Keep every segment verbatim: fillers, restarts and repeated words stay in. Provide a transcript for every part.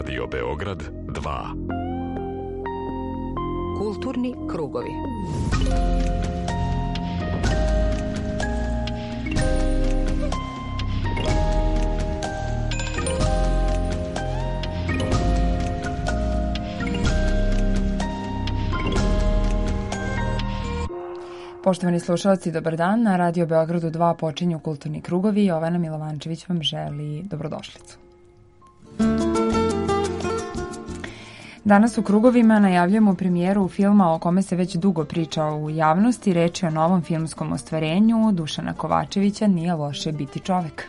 Radio Beograd dva. Kulturni krugovi. Poštovani slušalci, dobar dan. Na Radio Beogradu dva počinju Kulturni krugovi. Jovana Milovančević vam želi dobrodošlicu. Danas u krugovima najavljujemo premijeru filma o kome se već dugo priča u javnosti. Reč je o novom filmskom ostvarenju Dušana Kovačevića Nije loše biti čovek.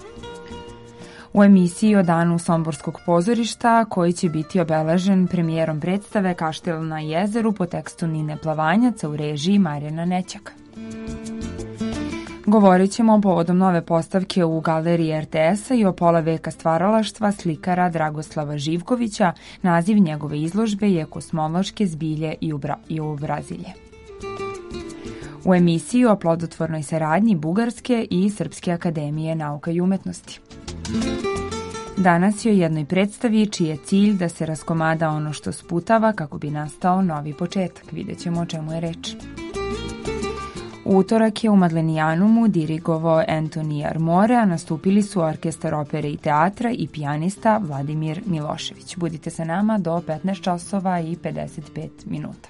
U emisiji o danu Somborskog pozorišta, koji će biti obeležen premijerom predstave Kaštel na jezeru po tekstu Nine Plavanjaca u režiji Marijana Nećaka. Govorit ćemo povodom nove postavke u galeriji er te es-a i o pola veka stvaralaštva slikara Dragoslava Živkovića. Naziv njegove izložbe je Kosmološke zbilje i, ubra, i obrazilje. U emisiji o plodotvornoj saradnji Bugarske i Srpske akademije nauka i umetnosti. Danas je o jednoj predstavi čiji je cilj da se raskomada ono što sputava kako bi nastao novi početak. Vidjet ćemo o čemu je reč. U utorak je u Madlenijanumu dirigovao Anthony Armore, a nastupili su orkestar opere i teatra i pijanista Vladimir Milošević. Budite sa nama do petnaest časova i pedeset pet minuta.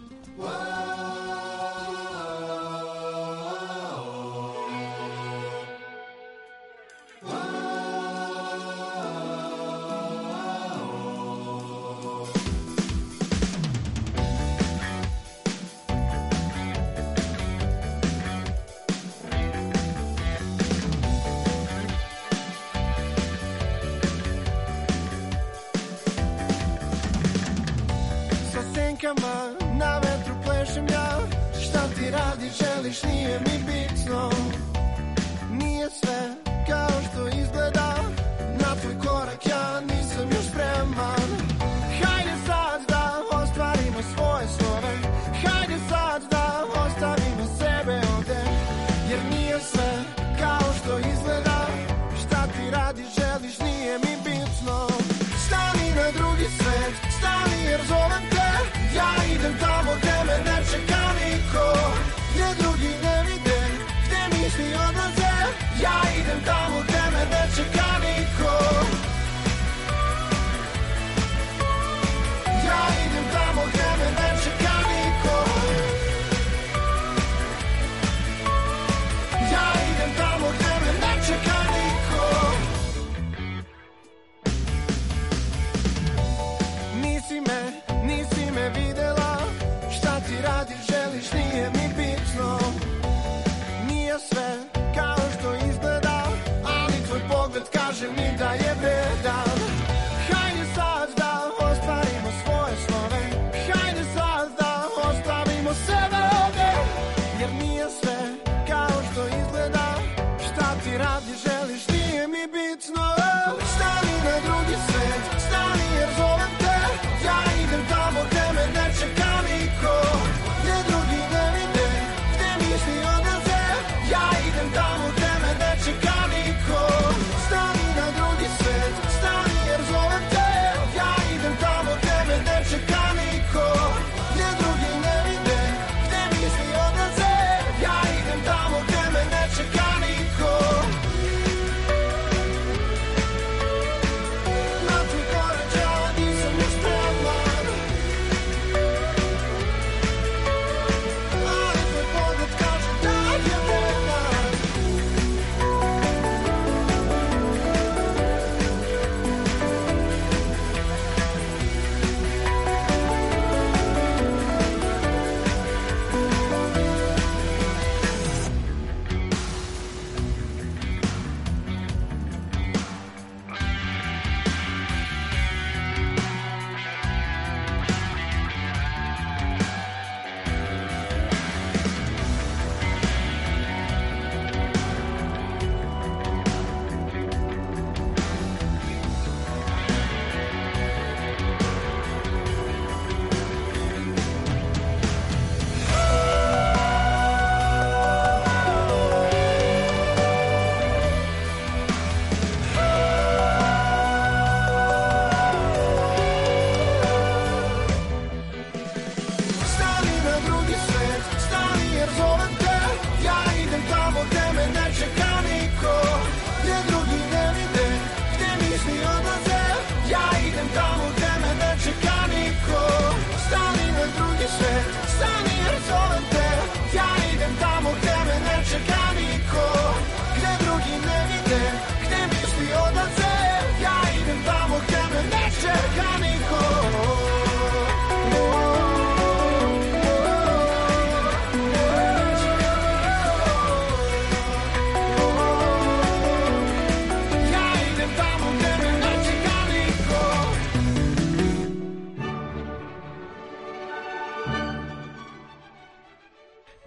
Na vetru plešem ja, šta ti radi, želiš, nije mi bitno. Nije sve kao što izgleda, na tvoj korak ja nisam još spreman. Hajde sad da ostvarimo svoje snove, hajde sad da ostavimo sebe ovde. Jer nije sve kao što izgleda, šta ti radi, želiš, nije mi bitno. Stani na drugi svet, stani jer zovem te. Ja idem tamo gde me ne čeka niko, gdje drugi ne vide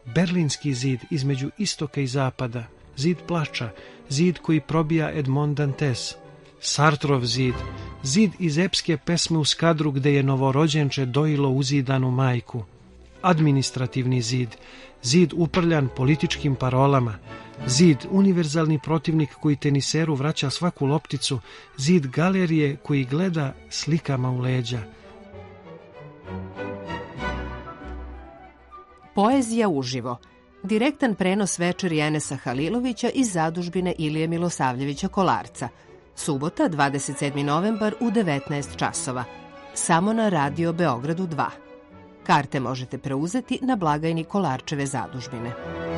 Berlinski zid između istoka i zapada, zid plača, zid koji probija Edmond Dantes, Sartrov zid, zid iz epske pesme u Skadru gde je novorođenče dojilo uzidanu majku, administrativni zid, zid uprljan političkim parolama, zid univerzalni protivnik koji teniseru vraća svaku lopticu, zid galerije koji gleda slikama u leđa. Poezija uživo. Direktan prenos večeri Enesa Halilovića iz zadužbine Ilije Milosavljevića Kolarca. Subota, dvadeset sedmi novembar u devetnaest časova. Samo na Radio Beogradu dva. Karte možete preuzeti na blagajni Kolarčeve zadužbine.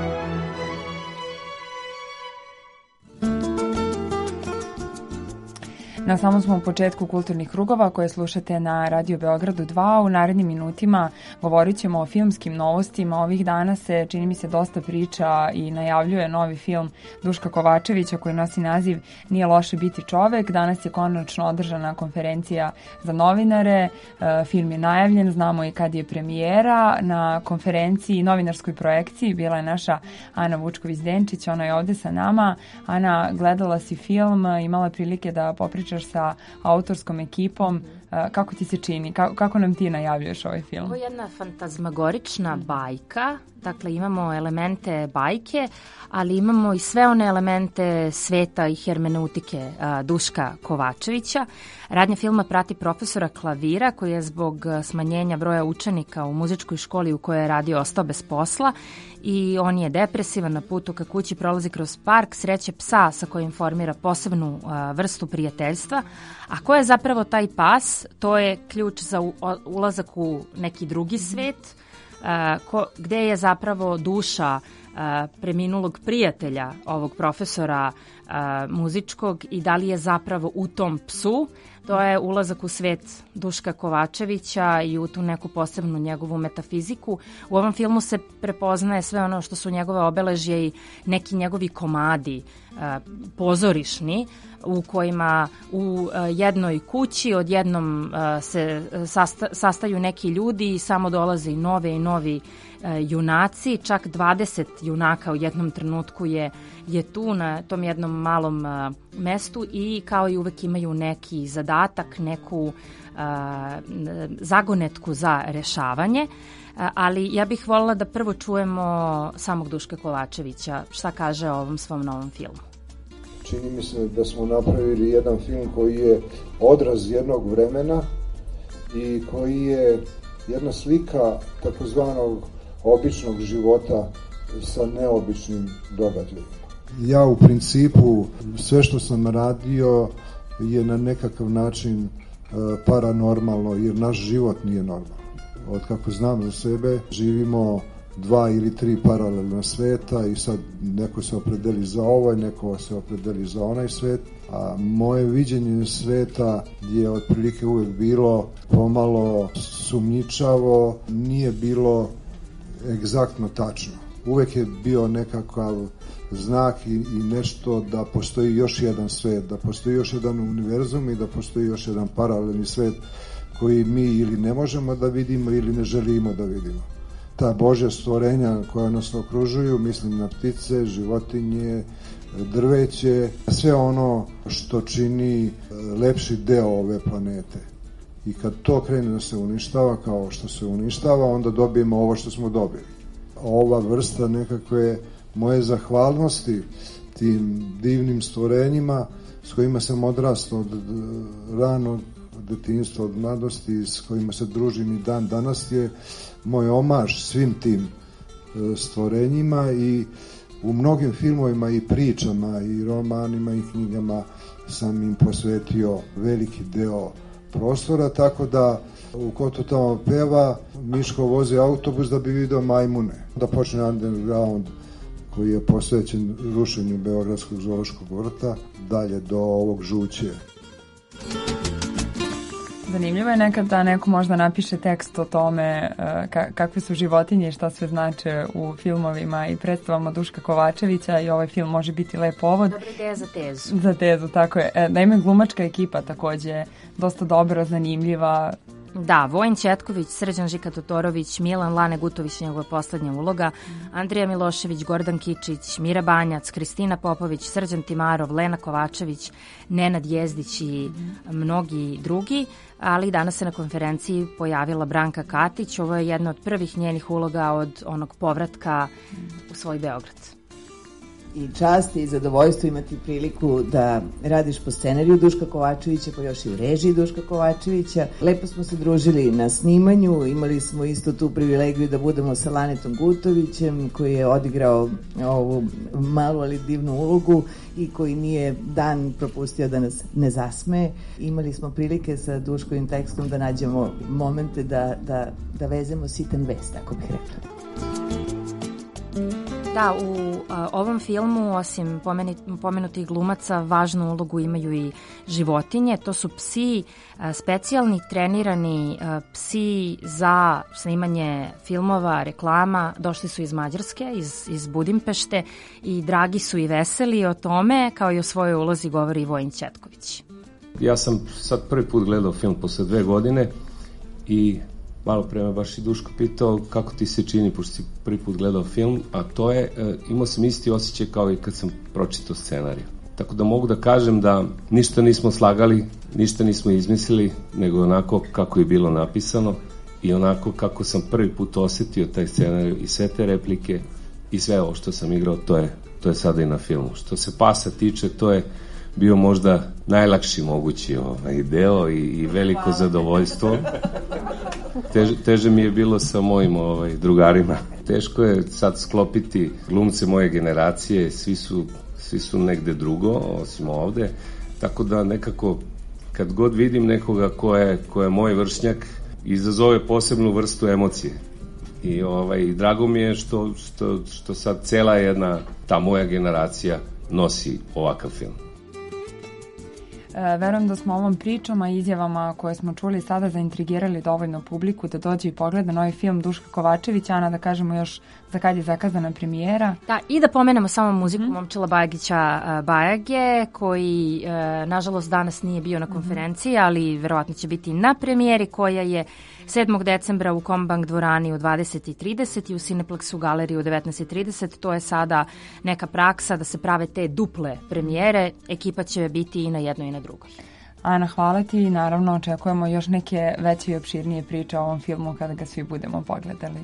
Na samom smo u početku kulturnih krugova koje slušate na Radio Beogradu dva. U narednim minutima govorit ćemo o filmskim novostima. Ovih dana se, čini mi se, dosta priča i najavljuje novi film Duška Kovačevića koji nosi naziv Nije loše biti čovek. Danas je konačno održana konferencija za novinare. Film je najavljen, znamo i kad je premijera. Na konferenciji, novinarskoj projekciji bila je naša Ana Vučković-Denčić, ona je ovde sa nama. Ana, gledala si film, imala prilike da popriča sa autorskom ekipom. Kako ti se čini? Kako, kako nam ti najavljuješ ovaj film? Ovo je jedna fantazmagorična bajka. Dakle, imamo elemente bajke, ali imamo i sve one elemente sveta i hermeneutike Duška Kovačevića. Radnja filma prati profesora klavira koji je zbog smanjenja broja učenika u muzičkoj školi u kojoj je radio ostao bez posla i on je depresivan, na putu ka kući prolazi kroz park, sreće psa sa kojim formira posebnu vrstu prijateljstva. A ko je zapravo taj pas? To je ključ za ulazak u neki drugi svet, ko, gde je zapravo duša preminulog prijatelja ovog profesora muzičkog i da li je zapravo u tom psu. To je ulazak u svet Duška Kovačevića i u tu neku posebnu njegovu metafiziku. U ovom filmu se prepoznaje sve ono što su njegove obeležje i neki njegovi komadi pozorišni u kojima u jednoj kući odjednom se sasta, sastaju neki ljudi i samo dolaze i nove i novi junaci. Čak dvadeset junaka u jednom trenutku je, je tu na tom jednom malom mestu i kao i uvek imaju neki zadatak, neku a, zagonetku za rešavanje. A, ali ja bih voljela da prvo čujemo samog Duška Kovačevića šta kaže o ovom svom novom filmu. Čini mi se da smo napravili jedan film koji je odraz jednog vremena i koji je jedna slika takozvanog običnog života sa neobičnim događajima. Ja u principu sve što sam radio je na nekakav način paranormalno, jer naš život nije normalan. Od kako znam za sebe, živimo dva ili tri paralelna sveta i sad neko se opredeli za ovaj, neko se opredeli za onaj svet, a moje viđenje sveta je otprilike uvek bilo pomalo sumnjičavo, nije bilo egzaktno tačno. Uvek je bio nekakav znak i, i nešto da postoji još jedan svet, da postoji još jedan univerzum i da postoji još jedan paralelni svet koji mi ili ne možemo da vidimo ili ne želimo da vidimo. Ta Božja stvorenja koja nas okružuju, mislim na ptice, životinje, drveće, sve ono što čini lepši deo ove planete. I kad to krene da se uništava kao što se uništava, onda dobijemo ovo što smo dobili. Ova vrsta nekakve moje zahvalnosti tim divnim stvorenjima s kojima sam odrastao od ranog detinjstva, od mladosti, s kojima se družim i dan danas, je moj omaž svim tim stvorenjima i u mnogim filmovima i pričama i romanima i knjigama sam im posvetio veliki deo prostora, tako da u Ko to tamo peva Miško vozi autobus da bi video majmune. Da počne underground koji je posvećen rušenju Beogradskog zoološkog vrta dalje do ovog Žuće. Zanimljivo je nekad da neko možda napiše tekst o tome uh, kakve su životinje i šta sve znače u filmovima i predstavama Duška Kovačevića i ovaj film može biti lep povod. Dobra ideja za tezu. Za tezu, tako je. E, naime, glumačka ekipa takođe je dosta dobra, zanimljiva. Da, Vojin Ćetković, Srđan Žika Totorović, Milan Lane Gutović, njegova poslednja uloga, Andrija Milošević, Gordan Kičić, Mira Banjac, Kristina Popović, Srđan Timarov, Lena Kovačević, Nenad Jezdić i mnogi drugi, ali danas se na konferenciji pojavila Branka Katić. Ovo je jedna od prvih njenih uloga od onog povratka u svoj Beograd. I čast i zadovoljstvo imati priliku da radiš po scenariju Duška Kovačevića, pa još i u režiji Duška Kovačevića. Lepo smo se družili na snimanju, imali smo isto tu privilegiju da budemo sa Lanetom Gutovićem, koji je odigrao ovu malu ali divnu ulogu i koji nije dan propustio da nas ne zasmeje. Imali smo prilike sa Duškovim tekstom da nađemo momente da, da, da vezemo sitan vez, tako bih rekla. Da, u a, ovom filmu, osim pomeni, pomenutih glumaca, važnu ulogu imaju i životinje. To su psi, a, specijalni trenirani a, psi za snimanje filmova, reklama. Došli su iz Mađarske, iz, iz Budimpešte i dragi su i veseli. O tome, kao i o svojoj ulozi, govori i Vojin Ćetković. Ja sam sad prvi put gledao film posle dve godine i malo pre me baš i Duško pitao kako ti se čini, pošto si prvi put gledao film, a to je, e, imao sam isti osjećaj kao i kad sam pročitao scenariju. Tako da mogu da kažem da ništa nismo slagali, ništa nismo izmislili, nego onako kako je bilo napisano i onako kako sam prvi put osetio taj scenariju i sve te replike i sve ovo što sam igrao, to je, to je sada i na filmu. Što se pasa tiče, to je bio možda najlakši mogući ovaj deo i, i veliko zadovoljstvo. Teže, teže mi je bilo sa mojim ovaj, drugarima. Teško je sad sklopiti glumce moje generacije, svi su, svi su negde drugo, osim ovde, tako da nekako kad god vidim nekoga ko je, ko je moj vršnjak, izazove posebnu vrstu emocije. I ovaj, drago mi je što, što, što sad cela jedna ta moja generacija nosi ovakav film. E, verujem da smo ovom pričom, a izjavama koje smo čuli sada zaintrigirali dovoljno publiku da dođe i pogleda novi film Duška Kovačevića. Ana, da kažemo još za kad je zakazana premijera. Da, i da pomenemo samo muziku mm. Momčila Bajagića uh, Bajage, koji uh, nažalost danas nije bio na konferenciji, ali verovatno će biti na premijeri, koja je sedmog decembra u Kombank dvorani u dvadeset i trideset i u Cineplexu galeriji u devetnaest i trideset. To je sada neka praksa da se prave te duple premijere. Ekipa će biti i na jednoj i na drugoj. Ana, hvala ti i naravno očekujemo još neke veće i opširnije priče o ovom filmu kada ga svi budemo pogledali.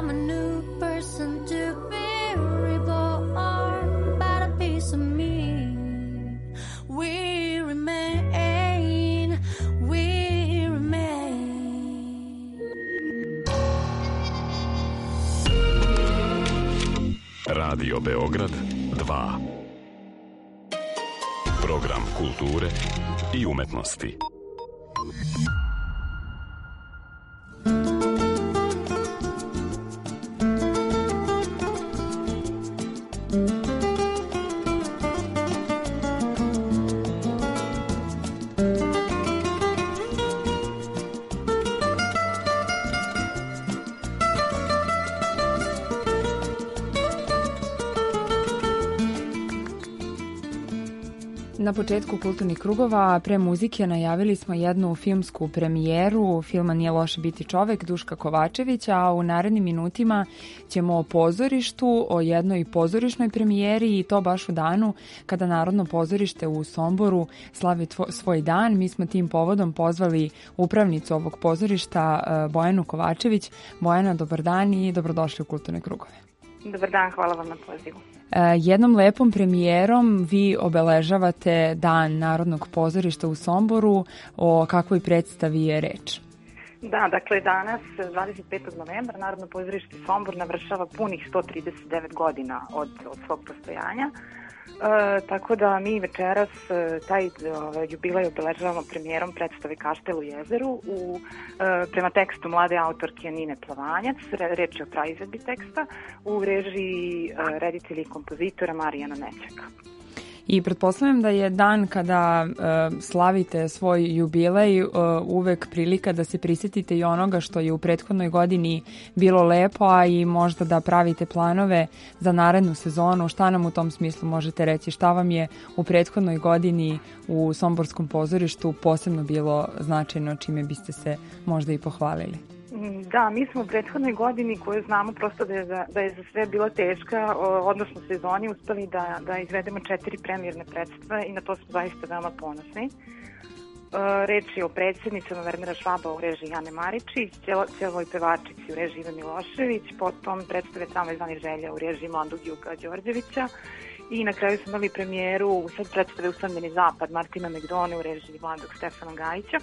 I'm a new person to be reborn, but a piece of me. We remain, we remain. Radio Beograd dva. Program kulture i umetnosti. Na početku kulturnih krugova pre muzike najavili smo jednu filmsku premijeru filma Nije loše biti čovek Duška Kovačevića, a u narednim minutima ćemo o pozorištu, o jednoj pozorišnoj premijeri i to baš u danu kada Narodno pozorište u Somboru slavi tvo, svoj dan. Mi smo tim povodom pozvali upravnicu ovog pozorišta Bojanu Kovačević. Bojana, dobar dan i dobrodošli u kulturne krugove. Dobar dan, hvala vam na pozivu. Jednom lepom premijerom vi obeležavate Dan Narodnog pozorišta u Somboru. O kakvoj predstavi je reč? Da, dakle danas, dvadeset petog novembra, Narodno pozorište Sombor navršava punih sto trideset devet godina od, od svog postojanja. E, tako da mi večeras taj ove, jubilej obeležavamo premijerom predstave Kaštel u jezeru u, e, prema tekstu mlade autorke Nine Plavanjac, re, reč je o praizvedbi teksta, u režiji e, reditelja i kompozitora Marijana Nećaka. I pretpostavljam da je dan kada uh, slavite svoj jubilej uh, uvek prilika da se prisjetite i onoga što je u prethodnoj godini bilo lepo, a i možda da pravite planove za narednu sezonu. Šta nam u tom smislu možete reći? Šta vam je u prethodnoj godini u Somborskom pozorištu posebno bilo značajno, čime biste se možda i pohvalili? Da, mi smo u prethodnoj godini koju znamo prosto da je za, da je za sve bila teška, odnosno sezoni, uspeli da, da izvedemo četiri premijerne predstave i na to smo zaista veoma ponosni. Reč je o predsjednicama Wernera Švaba u režiji Jane Maričić, Cijeloj pevačici u režiji Ive Milošević, potom predstave Tramvaj zvani želja u režiji Mladog Juga Đorđevića i na kraju smo imali premijeru u sad predstave Usamljeni zapad Martina Megdone u režiji Mladog Stefana Gajića.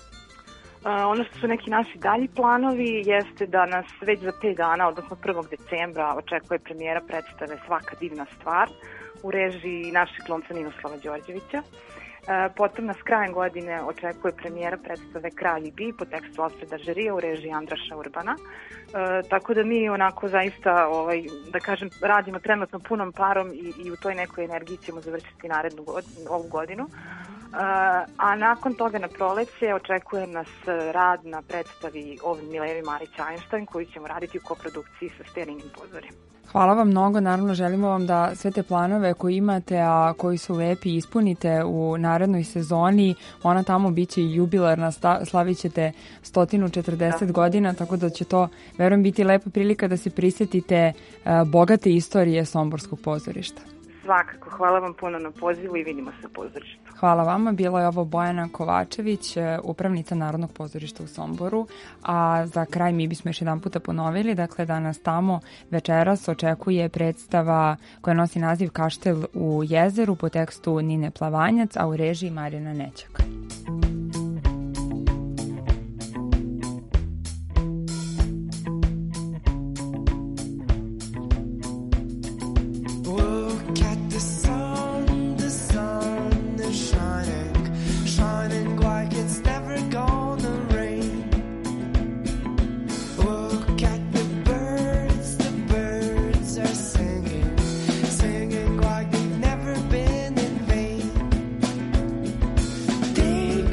Uh, ono što su neki naši dalji planovi jeste da nas već za pet dana, odnosno prvog decembra, očekuje premijera predstave Svaka divna stvar u režiji našeg glumca Ninoslava Đorđevića. Uh, potom nas krajem godine očekuje premijera predstave Kralj i bi po tekstu Alfreda Žerija u režiji Andraša Urbana. Uh, tako da mi onako zaista, ovaj, da kažem, radimo trenutno punom parom i, i u toj nekoj energiji ćemo završiti narednu godinu, ovu godinu. Uh, a nakon toga na proleće očekuje nas rad na predstavi o Milevi Marić Einstein koju ćemo raditi u koprodukciji sa Steringim pozorjem. Hvala vam mnogo, naravno želimo vam da sve te planove koje imate, a koji su lepi, ispunite u narednoj sezoni. Ona tamo biće i jubilarna, slavit ćete sto četrdeset da. godina, tako da će to, verujem, biti lepa prilika da se prisjetite uh, bogate istorije Somborskog pozorišta. Svakako, hvala vam puno na pozivu i vidimo se u pozorištu. Hvala vama, bila je ovo Bojana Kovačević, upravnica Narodnog pozorišta u Somboru, a za kraj mi bismo još jedan puta ponovili, dakle da nas tamo večeras očekuje predstava koja nosi naziv Kaštel u jezeru po tekstu Nine Plavanjac, a u režiji Marijana Nećaka. They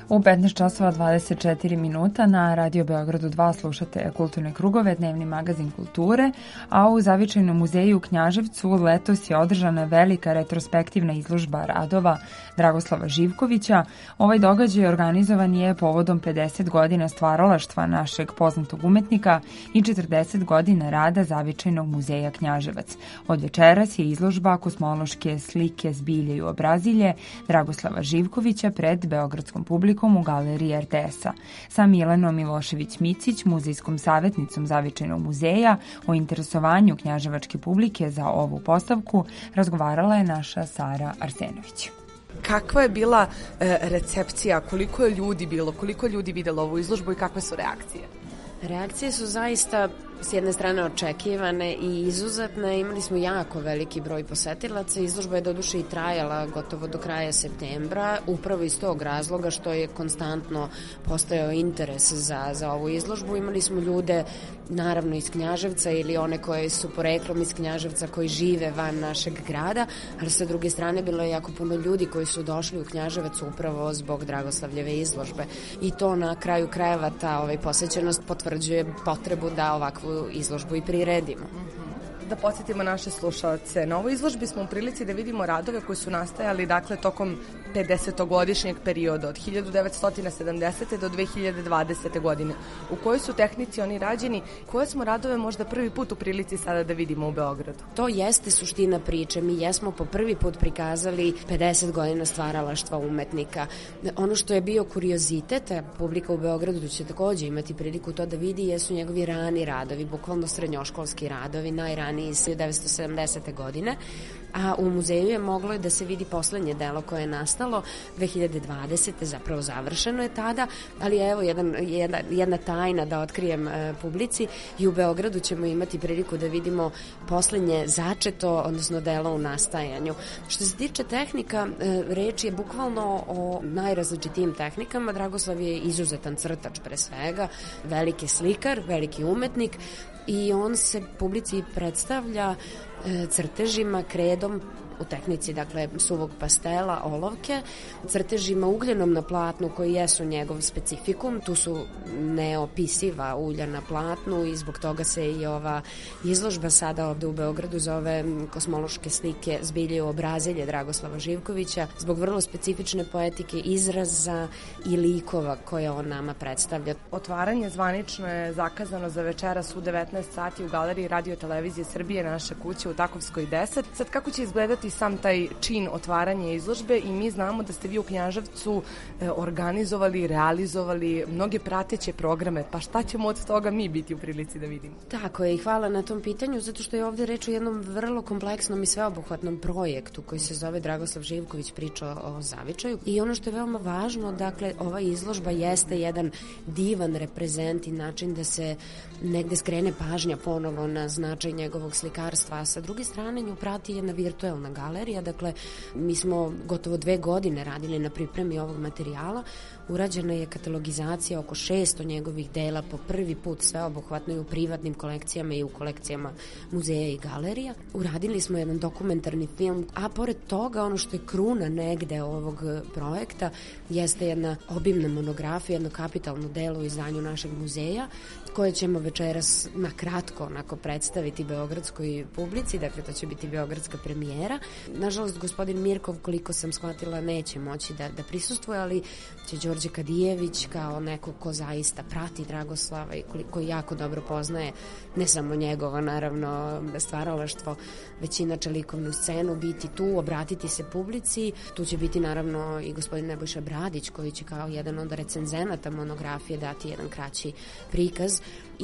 U petnaest časova dvadeset četiri minuta na Radio Beogradu dva slušate Kulturne krugove, dnevni magazin kulture, a u Zavičajnom muzeju u Knjaževcu letos je održana velika retrospektivna izložba radova Dragoslava Živkovića. Ovaj događaj organizovan je povodom pedeset godina stvaralaštva našeg poznatog umetnika i četrdeset godina rada Zavičajnog muzeja Knjaževac. Od večeras je izložba kosmološke slike Zbilje i obrazilje Dragoslava Živkovića pred beogradskom publikom u galeriji er te es-a. Sa Milanom Milošević-Micić, muzejskom savjetnicom Zavičajnog muzeja, o interesovanju knjaževačke publike za ovu postavku razgovarala je naša Sara Arsenović. Kakva je bila e, recepcija, koliko je ljudi bilo, koliko je ljudi videlo ovu izložbu i kakve su reakcije? Reakcije su zaista s jedne strane očekivane i izuzetne. Imali smo jako veliki broj posetilaca. Izložba je doduše i trajala gotovo do kraja septembra, upravo iz tog razloga što je konstantno postojao interes za, za ovu izložbu. Imali smo ljude naravno iz Knjaževca ili one koje su poreklom iz Knjaževca koji žive van našeg grada, ali sa druge strane bilo je jako puno ljudi koji su došli u Knjaževac upravo zbog Dragoslavljeve izložbe. I to na kraju krajeva ta ovaj, posećenost potvrđuje potrebu da ovakvu izložbu i priredimo. Da podsjetimo naše slušalce, na ovoj izložbi smo u prilici da vidimo radove koji su nastajali dakle tokom pedesetogodišnjeg perioda od hiljadu devetsto sedamdesete do dve hiljade dvadesete godine. U kojoj su tehnici oni rađeni, koje smo radove možda prvi put u prilici sada da vidimo u Beogradu? To jeste suština priče. Mi jesmo po prvi put prikazali pedeset godina stvaralaštva umetnika. Ono što je bio kuriozitet, a publika u Beogradu će takođe imati priliku to da vidi, jesu njegovi rani radovi, bukvalno srednjoškolski radovi, najraniji iz hiljadu devetsto sedamdesete godine, a u muzeju je moglo da se vidi poslednje delo koje je nastalo dve hiljade dvadesete. Zapravo završeno je tada, ali evo jedan, jedna, jedna tajna da otkrijem e, publici, i u Beogradu ćemo imati priliku da vidimo poslednje začeto, odnosno delo u nastajanju. Što se tiče tehnika, e, reč je bukvalno o najrazličitijim tehnikama. Dragoslav je izuzetan crtač pre svega, veliki slikar, veliki umetnik, i on se publici predstavlja e, crtežima, kredom, u tehnici, dakle, suvog pastela, olovke, crtežima ugljenom na platnu koji jesu njegov specifikum. Tu su neopisiva ulja na platnu i zbog toga se i ova izložba sada ovde u Beogradu zove kosmološke slike Zbilje i obrazilje Dragoslava Živkovića, zbog vrlo specifične poetike izraza i likova koje on nama predstavlja. Otvaranje zvanično je zakazano za večeras u devetnaest sati u galeriji Radio televizije Srbije, naša kuća u Takovskoj deset. Sad kako će izgledati sam taj čin otvaranja izložbe? I mi znamo da ste vi u Knjaževcu e, organizovali, realizovali mnoge prateće programe, pa šta ćemo od toga mi biti u prilici da vidimo? Tako je, i hvala na tom pitanju, zato što je ovde reč o jednom vrlo kompleksnom i sveobuhvatnom projektu koji se zove Dragoslav Živković priča o zavičaju. I ono što je veoma važno, dakle, ova izložba jeste jedan divan reprezent i način da se negde skrene pažnja ponovo na značaj njegovog slikarstva, a sa druge strane nju prati jedna virtuelna galerija. Dakle, mi smo gotovo dve godine radili na pripremi ovog materijala. Urađena je katalogizacija oko šesto njegovih dela, po prvi put sveobuhvatno i u privatnim kolekcijama i u kolekcijama muzeja i galerija. Uradili smo jedan dokumentarni film, a pored toga ono što je kruna negde ovog projekta jeste jedna obimna monografija, jedno kapitalno delo u izdanju našeg muzeja, koje ćemo večeras na kratko onako predstaviti beogradskoj publici. Dakle, to će biti beogradska premijera. Nažalost, gospodin Mirkov, koliko sam shvatila, neće moći da, da prisustvuje, ali će Đorđe Kadijević, kao neko ko zaista prati Dragoslava i koji jako dobro poznaje ne samo njegovo, naravno, stvaralaštvo, već inače likovnu scenu, biti tu, obratiti se publici. Tu će biti naravno i gospodin Nebojša Bradić, koji će kao jedan od recenzenata monografije dati jedan kraći prikaz,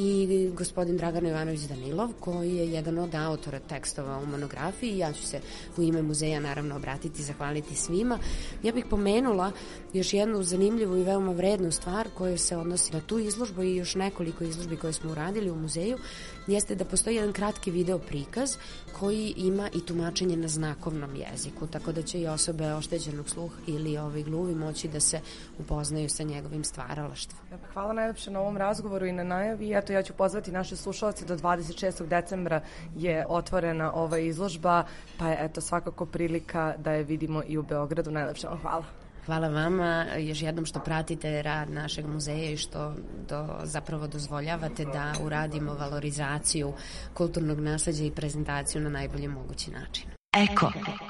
i gospodin Dragan Jovanović Danilov, koji je jedan od autora tekstova u monografiji. Ja ću se u ime muzeja naravno obratiti, zahvaliti svima. Ja bih pomenula još jednu zanimljivu i veoma vrednu stvar koja se odnosi na tu izložbu i još nekoliko izložbi koje smo uradili u muzeju, jeste da postoji jedan kratki video prikaz koji ima i tumačenje na znakovnom jeziku, tako da će i osobe oštećenog sluha ili ovaj gluvi moći da se upoznaju sa njegovim stvaralaštvom. Hvala najlepše na ovom razgovoru i na najavi. Eto, ja ću pozvati naše slušalce, do dvadeset šestog decembra je otvorena ova izložba, pa je eto svakako prilika da je vidimo i u Beogradu. Najlepše vam hvala. Hvala vama još jednom što pratite rad našeg muzeja i što do, zapravo dozvoljavate da uradimo valorizaciju kulturnog nasleđa i prezentaciju na najbolji mogući način. Eko.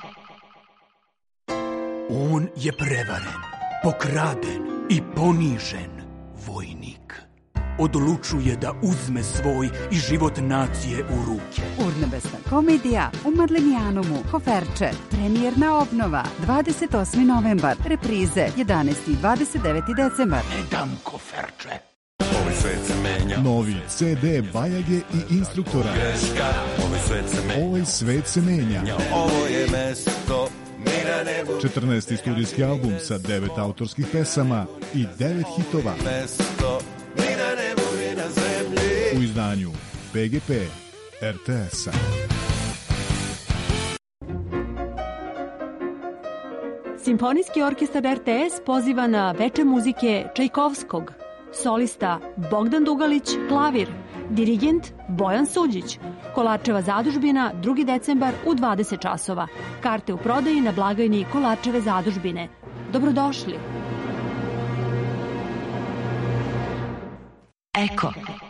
On je prevaren, pokraden i ponižen vojnik. Odlučuje da uzme svoj i život nacije u ruke. Urnebesna komedija u Marlenijanumu, Koferče, premijerna obnova, dvadeset osmi novembar, reprize jedanaesti i dvadeset deveti decembar. Ne dam Koferče. Ovaj svet se menja. Novi ce de Bajage i instruktora. Greška. Ovaj svet se menja. Ovaj svet se menja. Ovo je mesto. četrnaesti studijski album sa devet autorskih pesama i devet hitova. Mesto. Ni na nebu, ni na zemlji. U izdanju pe ge pe er te es-a. Simfonijski orkestar er te es poziva na veče muzike Čajkovskog. Solista Bogdan Dugalić, klavir. Dirigent Bojan Suđić. Kolarčeva zadužbina, drugi decembar u dvadeset časova. Karte u prodaji na blagajni Kolarčeve zadužbine. Dobrodošli. Eko.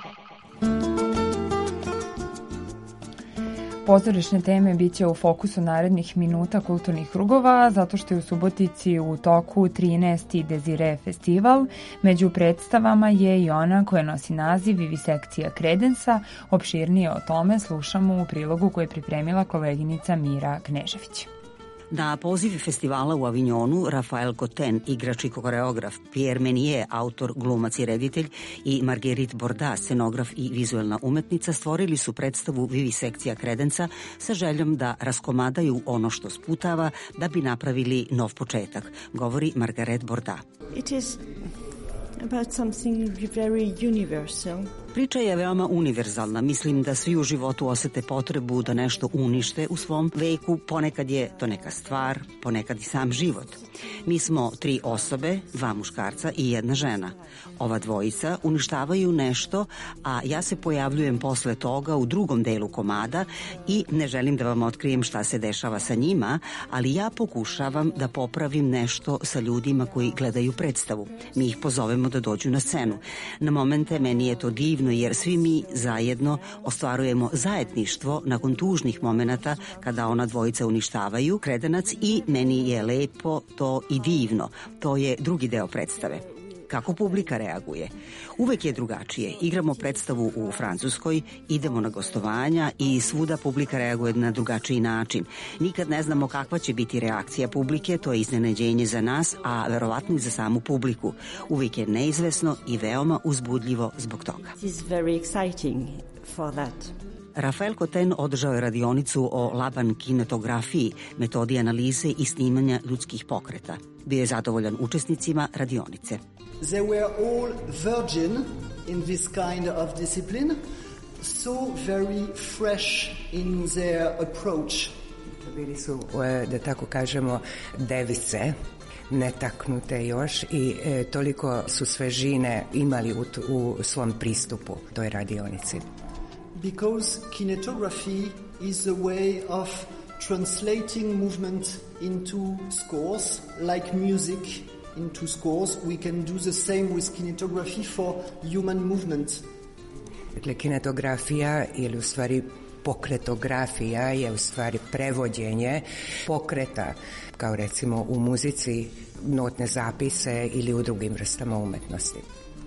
Pozorišne teme biće u fokusu narednih minuta kulturnih krugova, zato što je u Subotici u toku trinaesti Desire festival. Među predstavama je i ona koja nosi naziv Vivisekcija kredensa. Opširnije o tome slušamo u prilogu koje je pripremila koleginica Mira Knežević. Na poziv festivala u Avignonu Rafael Coten, igrač i koreograf, Pierre Menier, autor, glumac i reditelj, i Marguerite Borda, scenograf i vizuelna umetnica, stvorili su predstavu Vivisekcija kredensa sa željom da raskomadaju ono što sputava da bi napravili nov početak, govori Marguerite Borda. It is about something very universal. Priča je veoma univerzalna. Mislim da svi u životu osete potrebu da nešto unište u svom veku. Ponekad je to neka stvar, ponekad i sam život. Mi smo tri osobe, dva muškarca i jedna žena. Ova dvojica uništavaju nešto, a ja se pojavljujem posle toga u drugom delu komada i ne želim da vam otkrijem šta se dešava sa njima, ali ja pokušavam da popravim nešto sa ljudima koji gledaju predstavu. Mi ih pozovemo da dođu na scenu. Na momente meni je to divno, jer svi mi zajedno ostvarujemo zajedništvo nakon tužnih momenata kada ona dvojica uništavaju kredenac i meni je lepo to i divno. To je drugi deo predstave. Kako publika reaguje? Uvek je drugačije. Igramo predstavu u Francuskoj, idemo na gostovanja i svuda publika reaguje na drugačiji način. Nikad ne znamo kakva će biti reakcija publike, to je iznenađenje za nas, a verovatno i za samu publiku. Uvek je neizvesno i veoma uzbudljivo zbog toga. It is very exciting for that. Rafael Coten održao je radionicu o Laban kinetografiji, metodi analize i snimanja ljudskih pokreta. Bio je zadovoljan učesnicima radionice. They were all virgin in this kind of discipline, so very fresh in their approach. Bili su, da tako kažemo, device, netaknute još i e, toliko su svežine imali u, u svom pristupu toj radionici. Because kinetography is a way of translating movement into scores, like music into scores. We can do the same with kinetography for human movement. Dakle, kinetografija ili u stvari pokretografija je u stvari prevođenje pokreta, kao recimo u muzici, notne zapise ili u drugim vrstama umetnosti.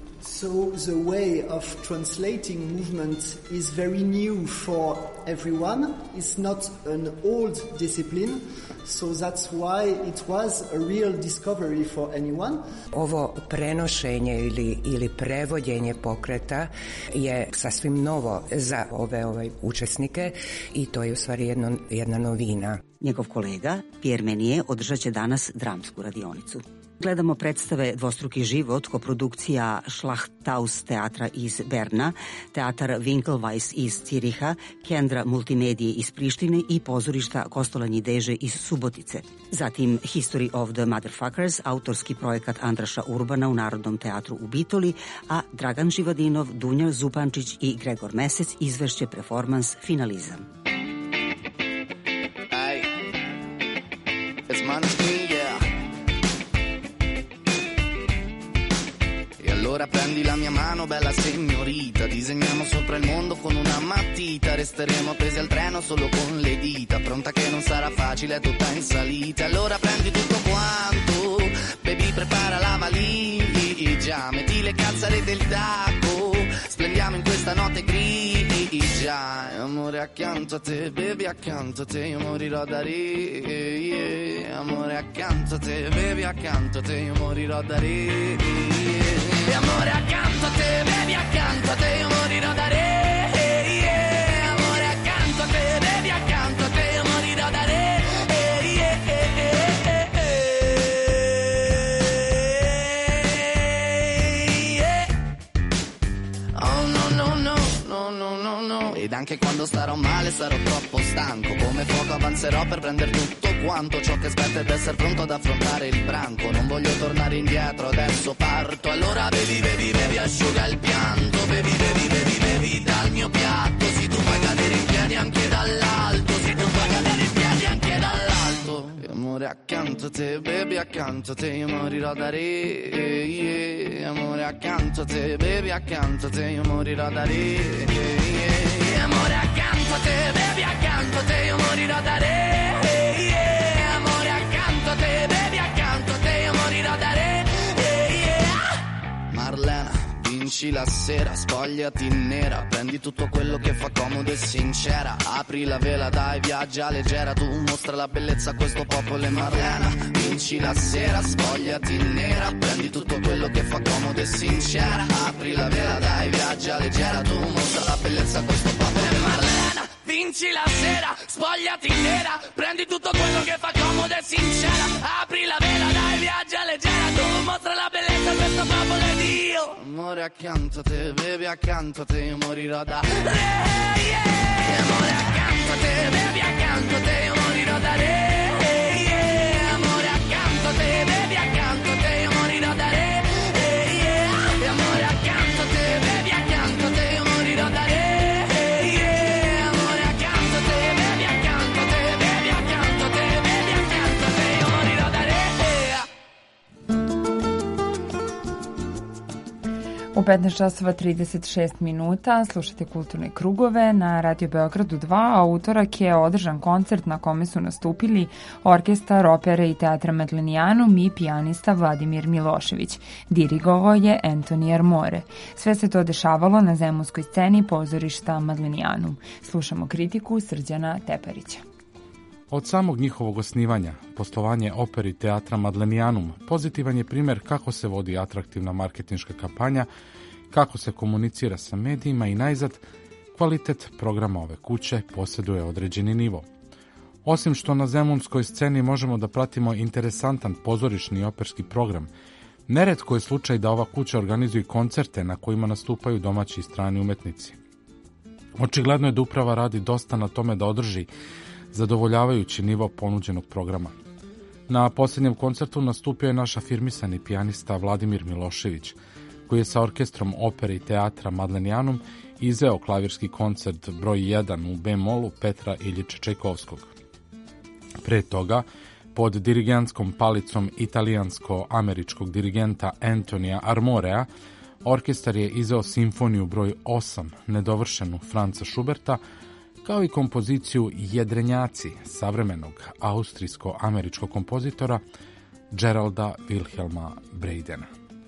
So the way of translating movement is very new for everyone. It's not an old discipline, so that's why it was a real discovery for anyone. Ovo prenošenje ili, ili prevođenje pokreta je sasvim novo za ove, ove učesnike i to je u stvari jedno, jedna novina. Njegov kolega, Pierre Menier, održat će danas dramsku radionicu. Gledamo predstave Dvostruki život, koprodukcija Schlachthaus teatra iz Berna, teatar Winkelweiss iz Ciriha, Kendra multimedije iz Prištine i pozorišta Kostolanji Deže iz Subotice. Zatim History of the Motherfuckers, autorski projekat Andraša Urbana u Narodnom teatru u Bitoli, a Dragan Živadinov, Dunja Zupančić i Gregor Mesec izvešće performans Finalizam. Hey, it's Munchkin, yeah. Allora prendi la mia mano, bella signorita, disegniamo sopra il mondo con una matita, resteremo appesi al treno solo con le dita, pronta che non sarà facile, è tutta in salita. Allora prendi tutto quanto, baby prepara la valigia, metti le calzare del tacco, splendiamo in questa notte grigia. Amore accanto a te, baby accanto a te, io morirò da ridere, yeah. Amore accanto a te, baby accanto a te, io morirò da ridere, yeah. Amore accanto a te, baby accanto a te, io morirò da ridere, yeah. Amore accanto a te, baby accanto a te, io morirò da ridere, yeah. Oh no no no no no no no. Ed anche quando starò male sarò troppo stanco, come fuoco avanzerò per prendere tutto quanto ciò che aspetta ed essere pronto ad affrontare il branco. Non voglio tornare indietro, adesso parto. Allora bevi, bevi, bevi, asciuga il pianto. Bevi, bevi, bevi, bevi dal mio piatto. Se tu puoi cadere in piedi anche dall'alto, se tu puoi cadere in piedi anche dall'alto. E amore accanto a te, baby accanto a te, io morirò da re, yeah. Amore accanto a te, baby accanto a te, io morirò da re, yeah. Amore accanto a te, baby accanto a te, io morirò da re, yeah. Amore accanto a te, baby accanto a te, io morirò da re, yeah. Marlena, vinci la sera, spogliati nera, prendi tutto quello che fa comodo e sincera, apri la vela, dai, viaggia leggera, tu mostra la bellezza a questo popolo. E Marlena, vinci la sera, spogliati nera, prendi tutto quello che fa comodo e sincera, apri la vela, dai, viaggia leggera, tu mostra la bellezza a questo popolo. E Marlena, vinci la sera, spogliati nera, prendi tutto quello che fa comodo e sincera, apri la vela, dai, viaggia leggera, tu mostra la bellezza a questo popolo ed io. Amore accanto a te, bevi accanto a te, io morirò da re, yeah. Amore accanto a te, bevi accanto a te, io morirò da re, yeah. Amore accanto a te, bevi accanto a te, io morirò da re, yeah. Amore accanto a te, bevi accanto a te, io morirò da re, yeah. Amore accanto a te, bevi accanto a te, bevi accanto a te, bevi accanto a te, io morirò da re, yeah. U petnaest časova trideset šest minuta slušate Kulturne krugove na Radio Beogradu dva, a utorak je održan koncert na kome su nastupili Orkestar opere i teatra Madlenijanum i pijanista Vladimir Milošević. Dirigovao je Antoni Armore. Sve se to dešavalo na zemunskoj sceni pozorišta Madlenijanum. Slušamo kritiku Srđana Teparića. Od samog njihovog osnivanja, poslovanje operi teatra Madlenijanum pozitivan je primjer kako se vodi atraktivna marketinška kampanja, kako se komunicira sa medijima i najzad, kvalitet programa ove kuće posjeduje određeni nivo. Osim što na zemunskoj sceni možemo da pratimo interesantan pozorišni i operski program, neretko je slučaj da ova kuća organizuje koncerte na kojima nastupaju domaći i strani umetnici. Očigledno je da uprava radi dosta na tome da održi zadovoljavajući nivo ponuđenog programa. Na posljednjem koncertu nastupio je naš afirmisani pijanista Vladimir Milošević, koji je sa orkestrom opere i teatra Madlenijanum izveo klavirski koncert broj jedan u B-molu Petra Iljiča Čajkovskog. Pre toga, pod dirigentskom palicom italijansko-američkog dirigenta Antonija Armorea, orkestar je izveo simfoniju broj osam, nedovršenu Franca Schuberta, kao i kompoziciju Jedrenjaci savremenog austrijsko-američkog kompozitora Geralda Wilhelma Breidena.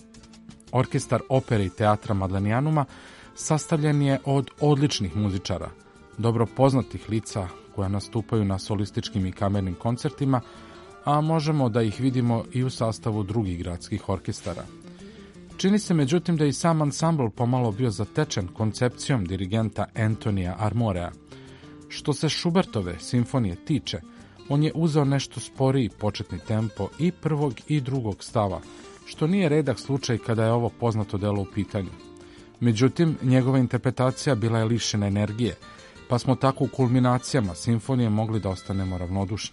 Orkestar opere i teatra Madlenijanuma sastavljen je od odličnih muzičara, dobro poznatih lica koja nastupaju na solističkim i kamernim koncertima, a možemo da ih vidimo i u sastavu drugih gradskih orkestara. Čini se međutim da i sam ansambl pomalo bio zatečen koncepcijom dirigenta Antonija Armorea. Što se Schubertove simfonije tiče, on je uzeo nešto sporiji početni tempo i prvog i drugog stava, što nije redak slučaj kada je ovo poznato delo u pitanju. Međutim, njegova interpretacija bila je lišena energije, pa smo tako u kulminacijama simfonije mogli da ostanemo ravnodušni.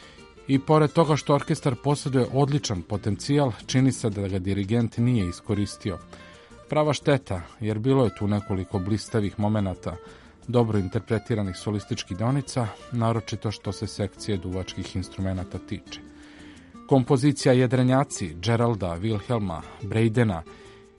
I pored toga što orkestar posjeduje odličan potencijal, čini se da ga dirigent nije iskoristio. Prava šteta, jer bilo je tu nekoliko blistavih momenata, dobro interpretiranih solističkih deonica, naročito što se sekcije duvačkih instrumenata tiče. Kompozicija Jedrenjaci Geralda Wilhelma Breidena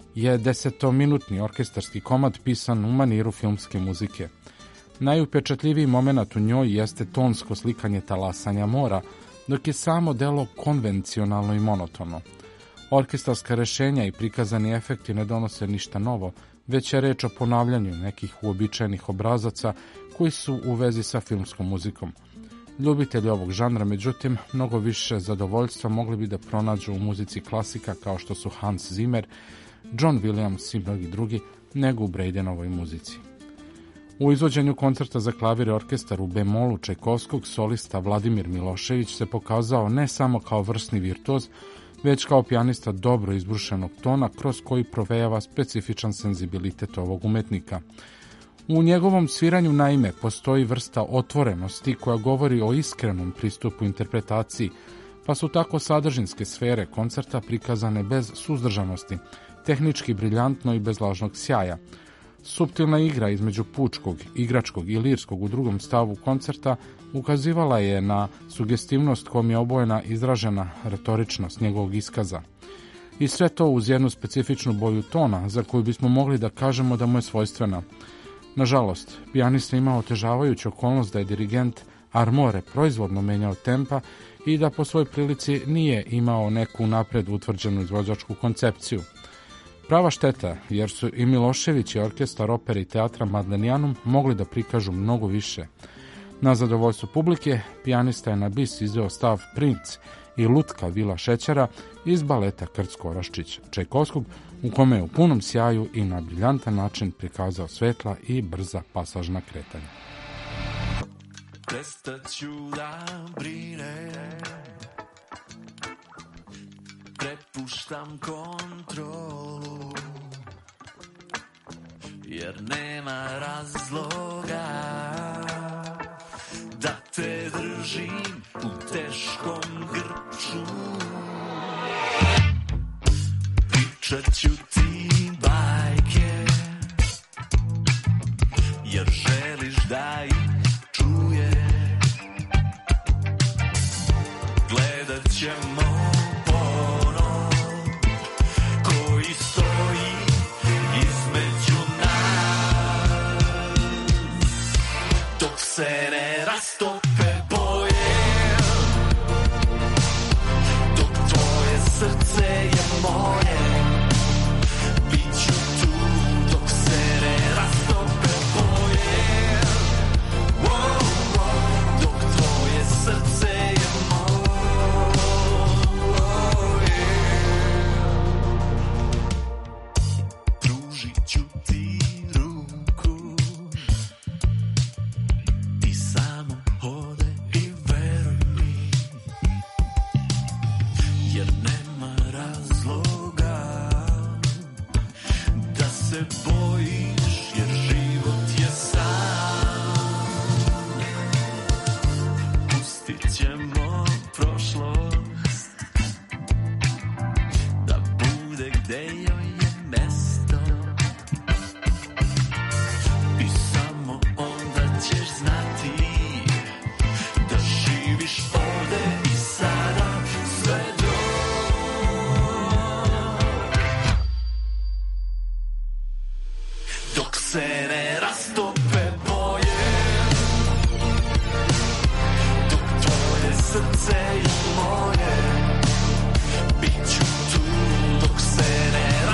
je desetominutni orkestarski komad pisan u maniru filmske muzike. Najupečatljiviji moment u njoj jeste tonsko slikanje talasanja mora, dok je samo delo konvencionalno i monotono. Orkestarska rešenja i prikazani efekti ne donose ništa novo, već je reč o ponavljanju nekih uobičajenih obrazaca koji su u vezi sa filmskom muzikom. Ljubitelji ovog žanra, međutim, mnogo više zadovoljstva mogli bi da pronađu u muzici klasika kao što su Hans Zimmer, John Williams i mnogi drugi, nego u Breidenovoj muzici. U izvođenju koncerta za klavir i orkestar u bemolu Čajkovskog solista Vladimir Milošević se pokazao ne samo kao vrsni virtuoz, već kao pijanista dobro izbrušenog tona kroz koji provejava specifičan senzibilitet ovog umetnika. U njegovom sviranju naime postoji vrsta otvorenosti koja govori o iskrenom pristupu interpretaciji, pa su tako sadržinske sfere koncerta prikazane bez suzdržanosti, tehnički briljantno i bez lažnog sjaja. Suptilna igra između pučkog, igračkog i lirskog u drugom stavu koncerta ukazivala je na sugestivnost kojom je obojena izražena retoričnost njegovog iskaza. I sve to uz jednu specifičnu boju tona za koju bismo mogli da kažemo da mu je svojstvena. Nažalost, pijanista ima otežavajuću okolnost da je dirigent Armore proizvodno menjao tempa i da po svoj prilici nije imao neku napred utvrđenu izvođačku koncepciju. Prava šteta, jer su i Milošević i orkestar opere i teatra Madlenianum mogli da prikažu mnogo više. Na zadovoljstvo publike, pijanista je na bis izveo stav Princ i Lutka Vila Šećara iz baleta Krcko-Oraščić Čajkovskog, u kome je u punom sjaju i na briljantan način prikazao svetla i brza pasažna kretanja. Prestaću da brinem, prepuštam kontrolu, jer nema razloga da te držim u teškom grču. Pričat ću ti bajke, jer želiš da ih čuješ. Gledat ćemo porno koji stoji između nas, dok se ne rastope boje, dok tvoje srce je moje. Biću tu dok se ne rastope boje, wow, wow, dok tvoje srce je moje. Pružit ću ti ruku, ti samo hodaj i veruj mi, jer nema razloga da se bojiš, jer život je sam. Pustit ćemo prošlost da bude gde joj je mesto, i samo onda ćeš znati da živiš ovde i sada sve dok, dok se ne rastope boje, dok tvoje srce je moje. Biću tu dok se ne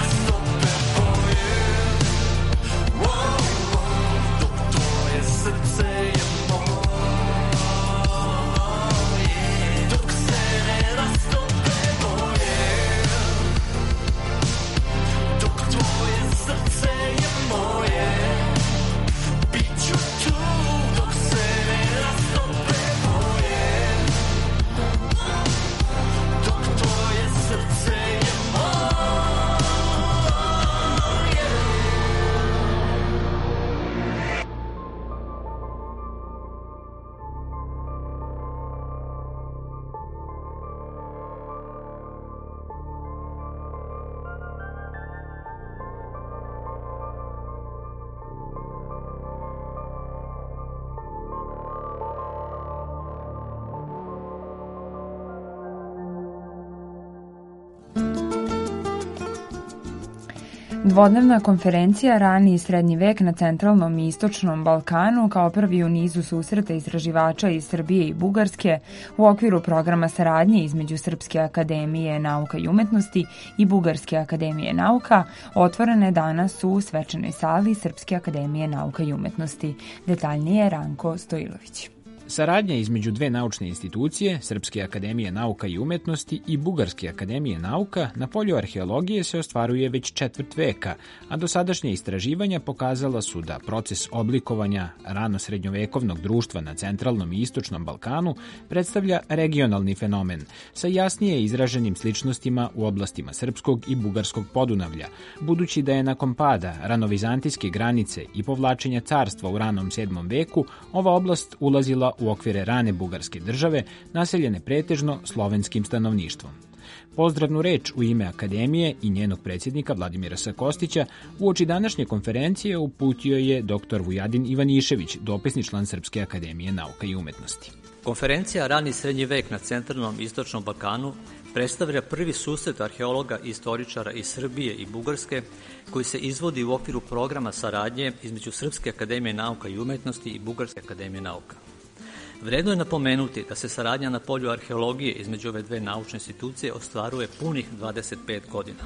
Dvodnevna konferencija Rani i srednji vek na centralnom i istočnom Balkanu kao prvi u nizu susreta istraživača iz Srbije i Bugarske u okviru programa saradnje između Srpske akademije nauka i umetnosti i Bugarske akademije nauka otvorene danas u svečanoj sali Srpske akademije nauka i umetnosti. Detaljnije Ranko Stojilović. Saradnja između dve naučne institucije, Srpske akademije nauka i umetnosti i Bugarske akademije nauka, na polju arheologije se ostvaruje već četvrt veka, a dosadašnje istraživanja pokazala su da proces oblikovanja rano-srednjovekovnog društva na centralnom i istočnom Balkanu predstavlja regionalni fenomen sa jasnije izraženim sličnostima u oblastima srpskog i bugarskog Podunavlja, budući da je nakon pada ranovizantijske granice i povlačenja carstva u ranom sedmom veku ova oblast ulazila u okvire rane bugarske države, naseljene pretežno slovenskim stanovništvom. Pozdravnu reč u ime Akademije i njenog predsjednika Vladimira Sakostića uoči današnje konferencije uputio je dr Vujadin Ivanišević, dopisni član Srpske akademije nauka i umetnosti. Konferencija Rani i srednji vek na centralnom i istočnom Balkanu predstavlja prvi susret arheologa i istoričara iz Srbije i Bugarske koji se izvodi u okviru programa saradnje između Srpske akademije nauka i umetnosti i Bugarske akademije nauka. Vredno je napomenuti da se saradnja na polju arheologije između ove dve naučne institucije ostvaruje punih dvadeset pet godina.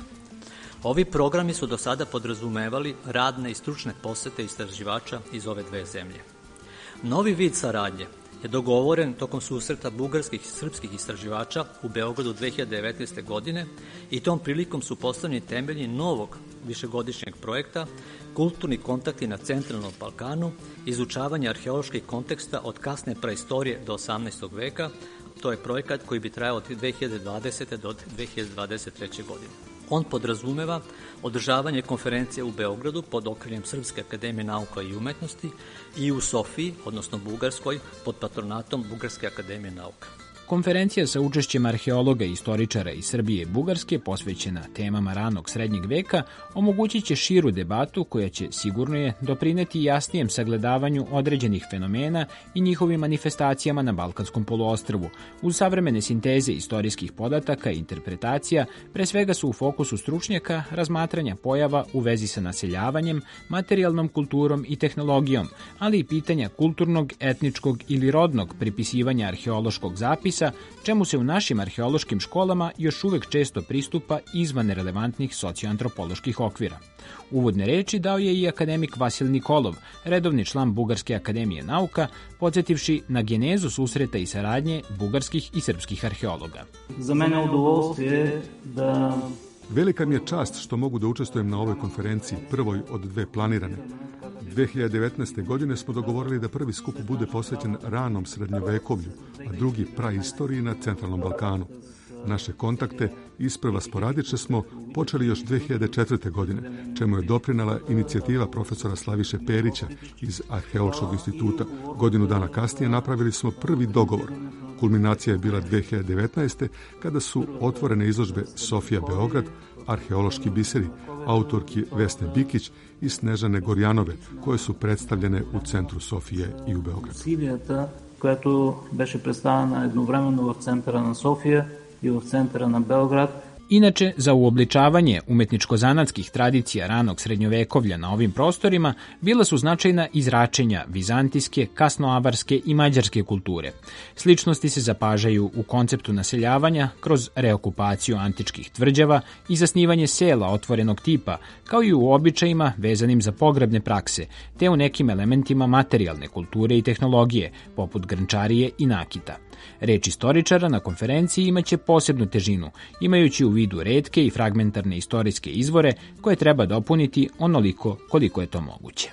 Ovi programi su do sada podrazumevali radne i stručne posete istraživača iz ove dve zemlje. Novi vid saradnje je dogovoren tokom susreta bugarskih i srpskih istraživača u Beogradu dve hiljade devetnaeste. godine i tom prilikom su postavljeni temelji novog višegodišnjeg projekta Kulturni kontakti na centralnom Balkanu, izučavanje arheoloških konteksta od kasne praistorije do osamnaestog veka. To je projekat koji bi trajao od dve hiljade dvadesete. do dve hiljade dvadeset treće. godine. On podrazumeva održavanje konferencije u Beogradu pod okriljem Srpske akademije nauka i umetnosti i u Sofiji, odnosno Bugarskoj, pod patronatom Bugarske akademije nauka. Konferencija sa učešćem arheologa i istoričara iz Srbije i Bugarske, posvećena temama ranog srednjeg veka, omogućit će širu debatu koja će, sigurno je, doprineti jasnijem sagledavanju određenih fenomena i njihovim manifestacijama na Balkanskom poluostrvu. Uz savremene sinteze istorijskih podataka i interpretacija, pre svega su u fokusu stručnjaka razmatranja pojava u vezi sa naseljavanjem, materijalnom kulturom i tehnologijom, ali i pitanja kulturnog, etničkog ili rodnog pripisivanja arheološkog zapisa, čemu se u našim arheološkim školama još uvek često pristupa izvan relevantnih socioantropoloških okvira. Uvodne reči dao je i akademik Vasil Nikolov, redovni član Bugarske akademije nauka, podsjetivši na genezu susreta i saradnje bugarskih i srpskih arheologa. Za mene udovolstvije da... Velika mi je čast što mogu da učestvujem na ovoj konferenciji, prvoj od dve planirane. dve hiljade devetnaeste. godine smo dogovorili da prvi skup bude posvećen ranom srednjovekovlju, a drugi praistoriji na centralnom Balkanu. Naše kontakte, isprva sporadične, smo počeli još dve hiljade četvrte. godine, čemu je doprinala inicijativa profesora Slaviše Perića iz Arheološkog instituta. Godinu dana kasnije napravili smo prvi dogovor. Kulminacija je bila dve hiljade devetnaeste. kada su otvorene izložbe Sofija Beograd, Arheološki biseri, autorki Vesne Bikić i Snežane Gorjanove, koje su predstavljene u centru Sofije i u Beogradu. Силията, която беше представена едновременно в центъра на София и в центъра на Белград. Inače, za uobličavanje umetničko-zanatskih tradicija ranog srednjovekovlja na ovim prostorima bila su značajna izračenja vizantijske, kasnoavarske i mađarske kulture. Sličnosti se zapažaju u konceptu naseljavanja kroz reokupaciju antičkih tvrđava i zasnivanje sela otvorenog tipa, kao i u običajima vezanim za pogrebne prakse, te u nekim elementima materijalne kulture i tehnologije, poput grnčarije i nakita. Reč istoričara na konferenciji imaće posebnu težinu, imajući u vidu retke i fragmentarne istorijske izvore koje treba dopuniti onoliko koliko je to moguće.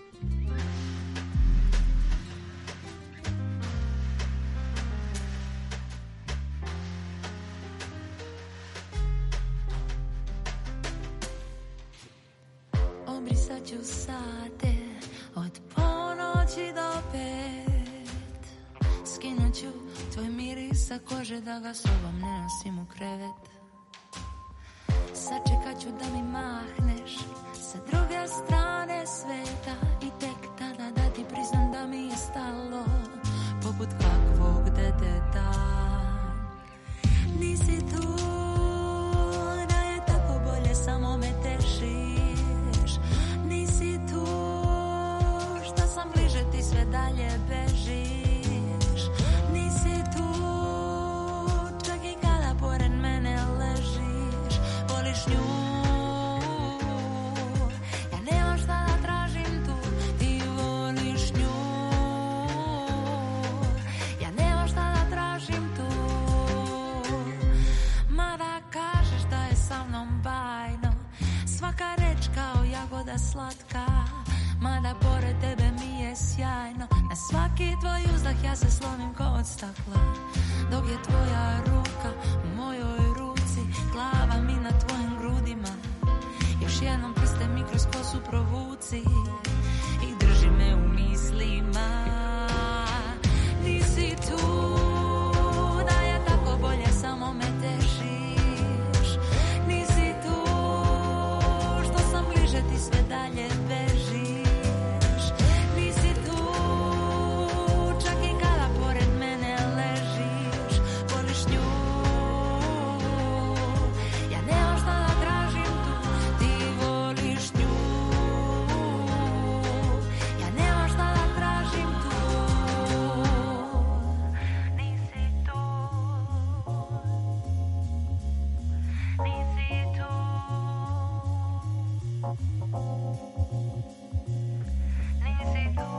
Obrisat ću sate od ponoći do pet. Skinut ću tvoj miris sa kože da ga sobom ne nosim u krevet. Sačekat ću da mi mahneš sa druge strane sveta i tek tada da ti priznam da mi je stalo poput kakvog deteta. Nisi tu, da je tako bolje, samo me teši. nju. Ja nemam šta da tražim tu, ti voliš nju. Ja nemam šta da tražim tu. Mada kažeš da je sa mnom bajno, svaka reč kao jagoda slatka. Mada pored tebe mi je sjajno, na svaki tvoj uzdah ja se slomim ko od stakla. Dok je tvoja ruka u mojoj ruci, glava mi na tvojim grudima. Još jednom prste mi kroz kosu provuci i drži me u mislima. Nisi tu, da je tako bolje, samo me tešiš. Nisi tu, što sam bliže ti sve dalje bežiš. Nisi tu, čak i kada pored mene ležiš. Voliš nju, ja nemam šta da tražim tu, ti voliš nju. Ja nemam šta da tražim tu. Nisi tu, nisi tu. Nisi tu.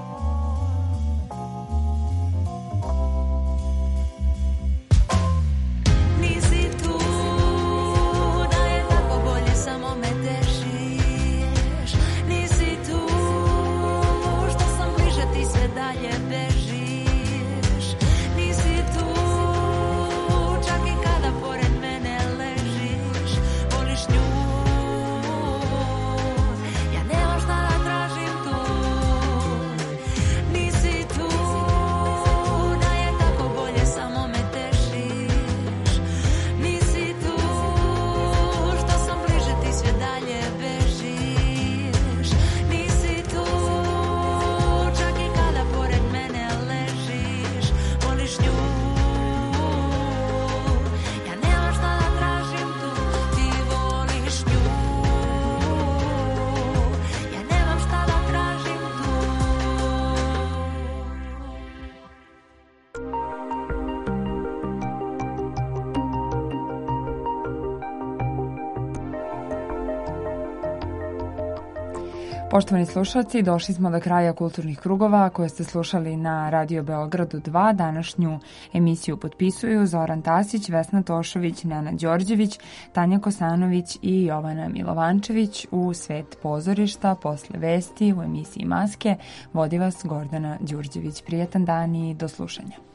Nisi tu, da je tako bolje, samo me tešiš. Nisi tu, što sam bliže ti sve dalje bežiš. Nisi tu, čak i kada pored mene ležiš. Voliš nju, ja nemam šta da tražim tu. Nisi tu, da je tako bolje, samo me tešiš. Nisi tu, što sam bliže ti sve dalje bežiš. Nisi tu, čak i kada pored mene ležiš. Voliš nju, ja nemam šta da tražim tu, ti voliš nju. Ja nemam šta da tražim tu. Poštovani slušalci, došli smo do kraja kulturnih krugova koje ste slušali na Radio Beogradu dva. Današnju emisiju potpisuju Zoran Tasić, Vesna Tošović, Nenad Đorđević, Tanja Kosanović i Jovana Milovančević. U svet pozorišta, posle vesti, u emisiji Maske, vodi vas Gordana Đurđević. Prijetan dan i do slušanja.